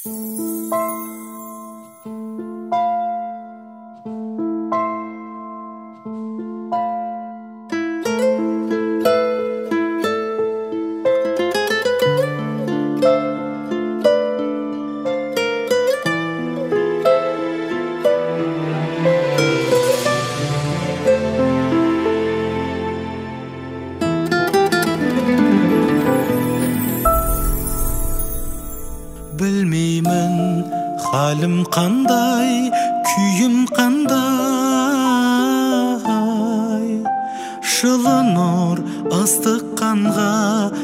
Bilmeymen halim qanday, kүйім qanday. Жылы нұр ыстық қанға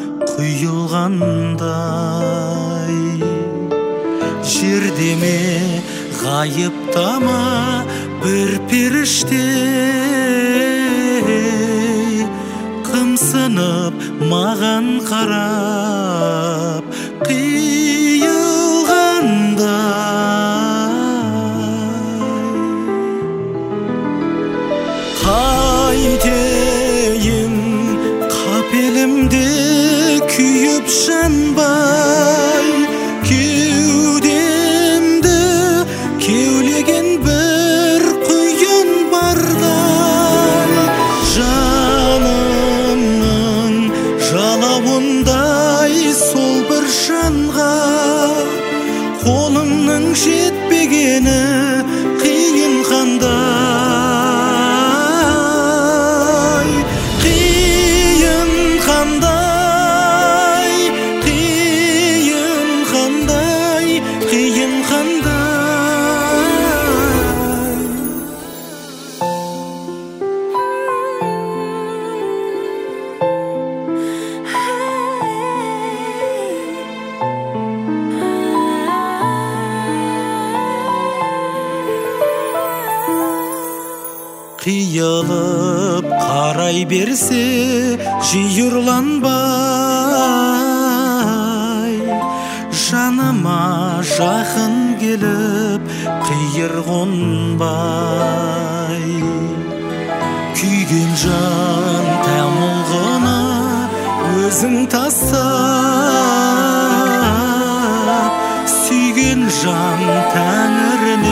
құйылғандай. Жердеме ғайыптама бір періште, қымсынып маған қарап қайтейін қапелімде күйіп жанбай, кеудемді кеулеген бір құйын бардай. Жанымның жалауындай сол бір жанға қолымның жетпегені қиын қандай. Қиын қандай, қиын қандай, қиын қандай. Қиылып қарай берсе жиырланбай, жаныма жақын келіп қиыр қонбай. Күйген жан тәмұлғына өзің тастап, сүйген жан тәңіріне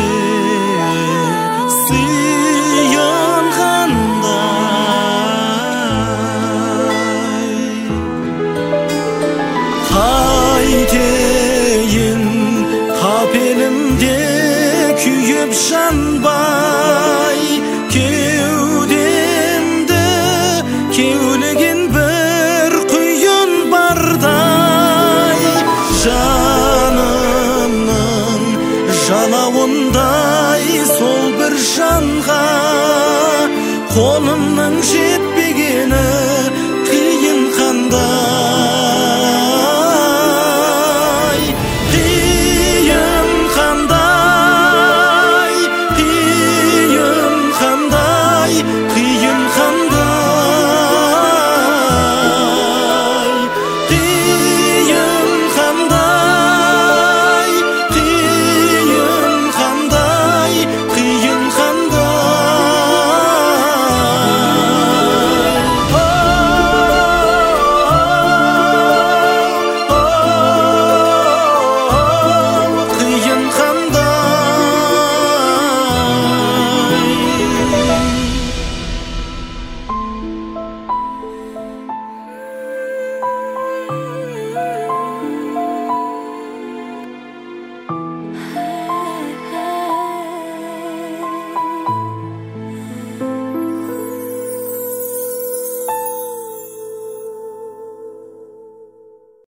қайтейін қапелімде күйіп жанбай, кеудемді кеулеген бір құйын бардай. Жанымның жалауындай сол бір жанға қолымның